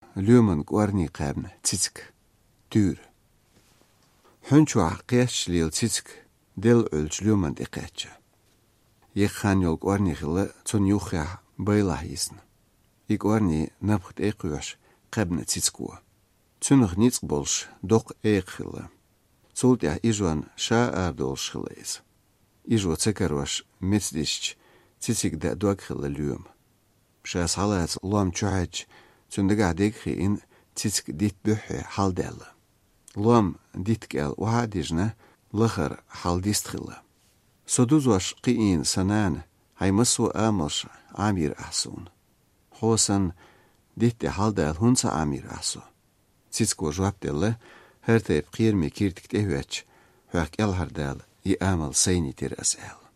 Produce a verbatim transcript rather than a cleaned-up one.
ليومن قوارني قابن تيتك دور حنشو عقيش ليل تيتك دل ألج ليومن دقاتش يخان يول قوارني خلا تون يوخيا بيلا يسن يقوارني نبخت ايقوش قابن تيتكوا تونغ نيتك بولش دوق ايق خلا تولت يا إيجوان شا أردولش خلايز إيجو تكروش متديش تيتك دا دوق خلا اليوم شا صالات لوم تشوحج تندقع ديكخي إن تيتك ديت بوحي حال دالا لوم ديتكال وهاديجنا لخر حال ديستخلا سودوزوش قيين سنان هاي مسو آملش عامير أحسون خوصن ديت حال دال هنسا عامير أحسو تيتكو جواب دالا هرتيب قير مي كيرتك تهواتش هاك الهر دال يآمل سيني تير أسأل